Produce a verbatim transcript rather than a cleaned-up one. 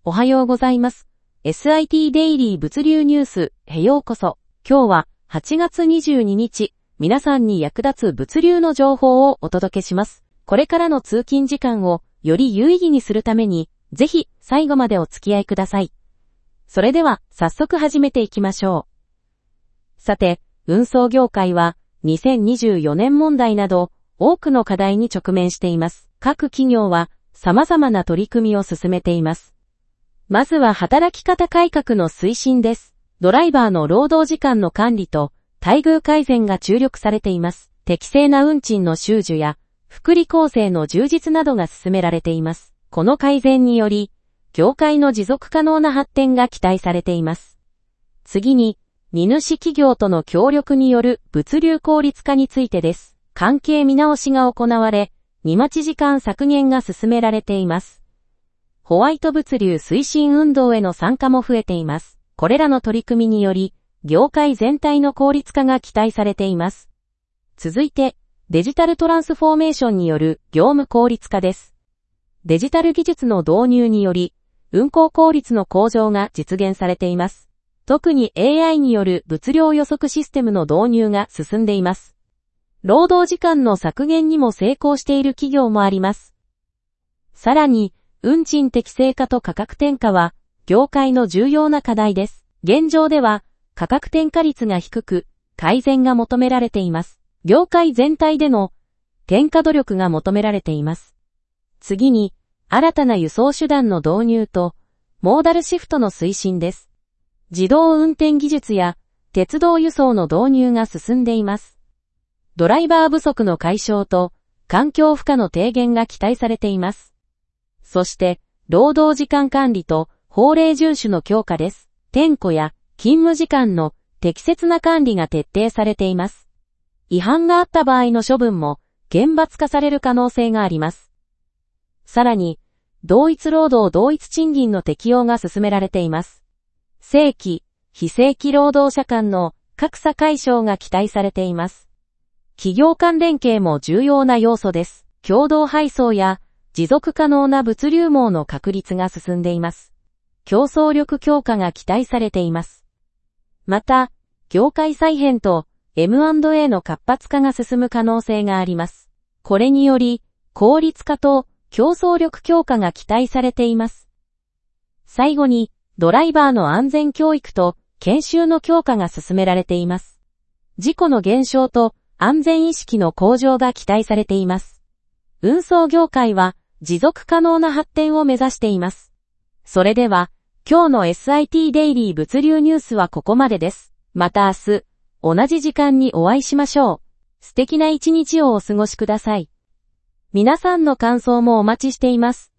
おはようございます。エスアイティー デイリー物流ニュースへようこそ。今日ははちがつにじゅうににち、皆さんに役立つ物流の情報をお届けします。これからの通勤時間をより有意義にするために、ぜひ最後までお付き合いください。それでは早速始めていきましょう。さて、運送業界はにせんにじゅうよねん問題など多くの課題に直面しています。各企業は様々な取り組みを進めています。まずは働き方改革の推進です。ドライバーの労働時間の管理と待遇改善が注力されています。適正な運賃の収受や福利厚生の充実などが進められています。この改善により、業界の持続可能な発展が期待されています。次に、荷主企業との協力による物流効率化についてです。関係見直しが行われ、荷待ち時間削減が進められています。ホワイト物流推進運動への参加も増えています。これらの取り組みにより、業界全体の効率化が期待されています。続いて、デジタルトランスフォーメーションによる業務効率化です。デジタル技術の導入により、運行効率の向上が実現されています。特に エーアイ による物量予測システムの導入が進んでいます。労働時間の削減にも成功している企業もあります。さらに、運賃適正化と価格転嫁は、業界の重要な課題です。現状では、価格転嫁率が低く、改善が求められています。業界全体での転嫁努力が求められています。次に、新たな輸送手段の導入と、モーダルシフトの推進です。自動運転技術や、鉄道輸送の導入が進んでいます。ドライバー不足の解消と、環境負荷の低減が期待されています。そして、労働時間管理と法令遵守の強化です。点呼や勤務時間の適切な管理が徹底されています。違反があった場合の処分も厳罰化される可能性があります。さらに、同一労働同一賃金の適用が進められています。正規、非正規労働者間の格差解消が期待されています。企業間連携も重要な要素です。共同配送や持続可能な物流網の確立が進んでいます。競争力強化が期待されています。また、業界再編と エムアンドエー の活発化が進む可能性があります。これにより、効率化と競争力強化が期待されています。最後に、ドライバーの安全教育と研修の強化が進められています。事故の減少と安全意識の向上が期待されています。運送業界は持続可能な発展を目指しています。それでは、今日の エスアイティー デイリー物流ニュースはここまでです。また明日、同じ時間にお会いしましょう。素敵な一日をお過ごしください。皆さんの感想もお待ちしています。